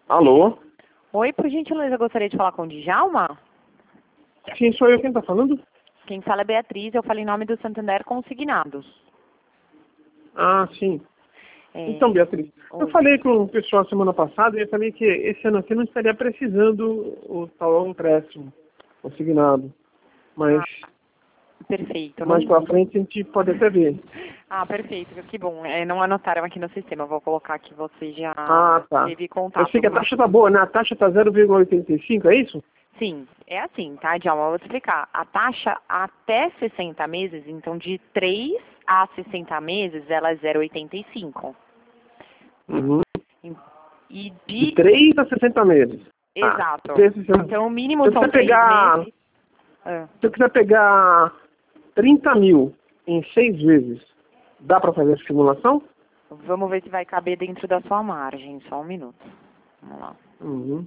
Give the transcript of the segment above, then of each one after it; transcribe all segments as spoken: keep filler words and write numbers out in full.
Alô? Oi, por gentileza, eu gostaria de falar com o Djalma. Sim, sou eu quem está falando? Quem fala é Beatriz, eu falo em nome do Santander Consignados. Ah, sim. É... Então, Beatriz, Oi. eu falei com o pessoal semana passada e eu falei que esse ano aqui não estaria precisando o tal empréstimo consignado. Mas Ah, perfeito. mais Não... para frente a gente pode até ver. Ah, perfeito, que bom. É, não anotaram aqui no sistema, eu vou colocar que você já Ah, tá. teve Eu contato. sei que a taxa tá boa, né? A taxa tá zero vírgula oitenta e cinco, é isso? Sim, é assim, tá, Djalma? Eu vou te explicar. A taxa até sessenta meses, então de três a sessenta meses, ela é zero vírgula oitenta e cinco. Uhum. E De de... três a sessenta meses. Exato. Ah, três a sessenta. Então, o mínimo Se eu são quiser três pegar, meses. Ah. se eu quiser pegar trinta mil em seis vezes, dá para fazer a simulação? Vamos ver se vai caber dentro da sua margem. Só um minuto. Vamos lá. Uhum.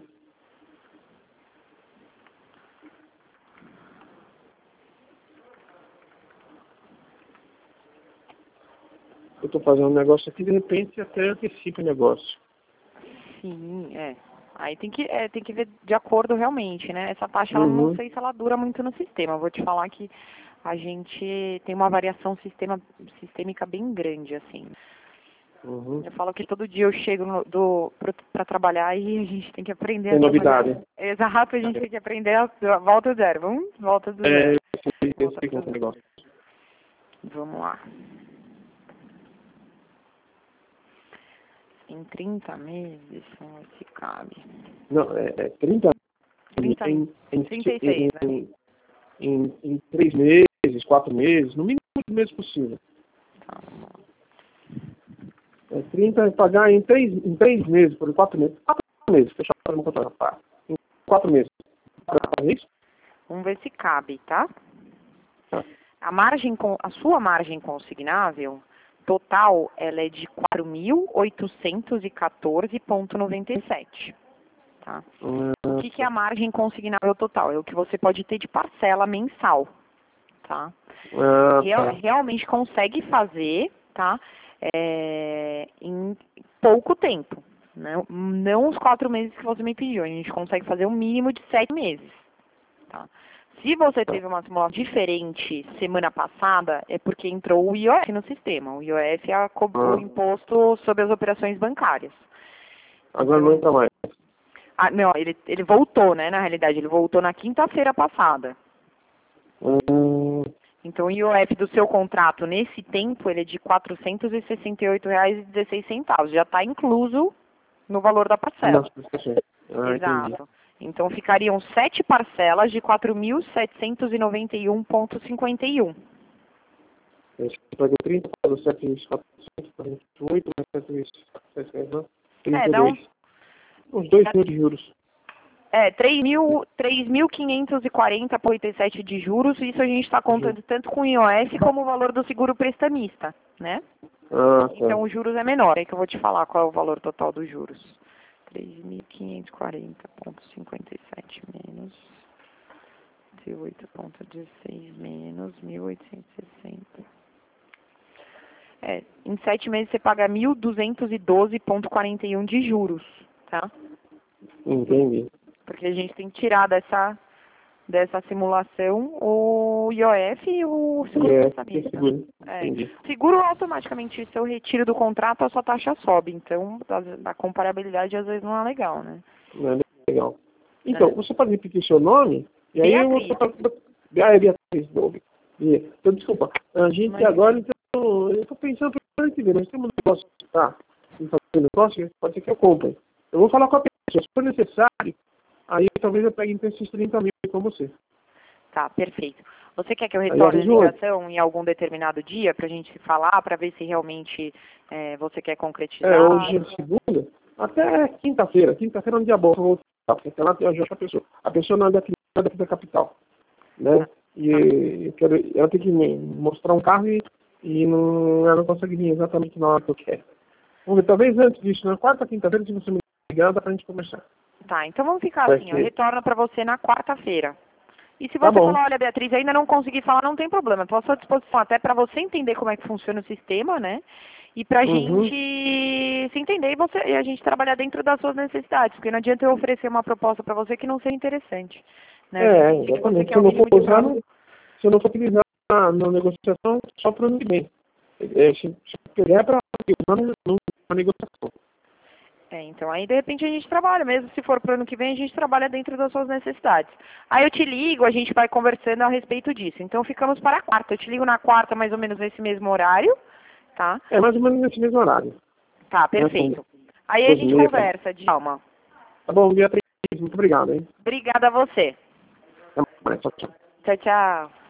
Eu estou fazendo um negócio aqui, de repente até antecipa o negócio. Sim, é. Aí tem que, é, tem que ver de acordo realmente, né? Essa taxa, ela não Uhum. sei se ela dura muito no sistema. Eu vou te falar que a gente tem uma variação sistema, sistêmica bem grande, assim. Uhum. Eu falo que todo dia eu chego no, do, para trabalhar e a gente tem que aprender Tem a trabalhar. novidade. Exato, a gente tem que aprender a, a volta do zero. Vamos? Volta do É, zero. eu sei, eu Volta sei pro como é o zero. negócio. Vamos lá. Em trinta meses, vamos ver se cabe. Não, é, é trinta trinta, em, em, trinta e seis, né? em, em, em três meses, quatro meses, no mínimo quatro meses possível. Tá, vamos lá. É trinta é pagar em três, em três meses, por quatro meses. Quatro meses, fechar o contrato. Tá. Em quatro meses. Tá. É isso? Vamos ver se cabe, tá? Tá. A margem, com- a sua margem consignável total, ela é de quatro mil oitocentos e quatorze vírgula noventa e sete, tá? O que, que é a margem consignável total? É o que você pode ter de parcela mensal, tá? Ah, Real- tá. realmente consegue fazer, tá? É, em pouco tempo, né? Não os quatro meses que você me pediu, a gente consegue fazer um mínimo de sete meses, tá? Se você teve uma simulação diferente semana passada, é porque entrou o I O F no sistema. O I O F é a co- o Ah, imposto sobre as operações bancárias. agora não entra mais. Ah, não, ele, ele voltou, né, na realidade. Ele voltou na quinta-feira passada. Hum, Então, o I O F do seu contrato, nesse tempo, ele é de quatrocentos e sessenta e oito reais e dezesseis centavos. Já está incluso no valor da parcela. nossa, prestações. Ah, entendi. Exato. Então, ficariam sete parcelas de quatro mil setecentos e noventa e um vírgula cinquenta e um. Você pagou trinta, pagou sete mil quatrocentos, quarenta e oito, mais sete mil setecentos, É, trinta e dá um... dois. Uns dois mil de juros. É, três mil quinhentos e quarenta vírgula oitenta e sete de juros. Isso a gente está contando tanto com o I O F como o valor do seguro prestamista, né? Ah, tá. Então, os juros é menor. É que eu vou te falar qual é o valor total dos juros. três mil quinhentos e quarenta vírgula cinquenta e sete menos trinta e oito vírgula dezesseis menos mil oitocentos e sessenta. É, em sete meses você paga mil duzentos e doze vírgula quarenta e um de juros, tá? Entendi. Porque a gente tem que tirar dessa, dessa simulação o I O F e o seguro É, prestamista. seguro. É. Entendi. Seguro automaticamente, se eu retiro do contrato, a sua taxa sobe. Então, a, a comparabilidade às vezes não é legal, né? Não é legal. Então, É. você pode repetir seu nome? E aí eu vou... Beatriz. Ah, é Beatriz. Não, então, desculpa. A gente Imagina. agora, então, eu estou pensando para ano que vem. Nós temos um negócio, tá? E fazer negócio, pode ser que eu compre. Eu vou falar com a pessoa. Se for necessário, aí talvez eu pegue então esses trinta mil com você. Tá, perfeito. Você quer que eu Aí retorne a aviso hoje. ligação em algum determinado dia para a gente falar, para ver se realmente é, você quer concretizar? É, hoje é segunda, até quinta-feira. Quinta-feira é um dia bom pra voltar, porque até lá eu já acho a pessoa. A pessoa não é daqui, não é daqui da capital, né? E eu quero, ela tem que me mostrar um carro e, e não, ela não consegue vir exatamente na hora que eu quero. Vamos ver, talvez antes disso, na quarta, quinta-feira, se você me ligar, dá pra gente conversar. Tá, então vamos ficar Vai assim, eu ser. retorno para você na quarta-feira. E se Tá você bom. falar, olha, Beatriz, ainda não consegui falar, não tem problema. Estou à sua disposição até para você entender como é que funciona o sistema, né? e pra Uhum. gente se entender e, você, e a gente trabalhar dentro das suas necessidades, porque não adianta eu oferecer uma proposta para você que não seja interessante. Né? Eu já É, entendi que você exatamente. quer Se eu o não for mínimo de usar, prazo. não- se eu não for utilizar na, na negociação, só para o ano que vem. É, se, se eu pegar para usar na negociação. É, então aí de repente a gente trabalha, mesmo se for para o ano que vem, a gente trabalha dentro das suas necessidades. Aí eu te ligo, a gente vai conversando a respeito disso. Então ficamos para a quarta. Eu te ligo na quarta, mais ou menos nesse mesmo horário, tá? É mais ou menos nesse mesmo horário. Tá, Né? São perfeito. Aí a doze e gente meia, por aí. conversa, Djalma. Tá bom, Beatriz, muito obrigado, hein? Obrigada a você. Até mais, tchau, tchau. Tchau, tchau.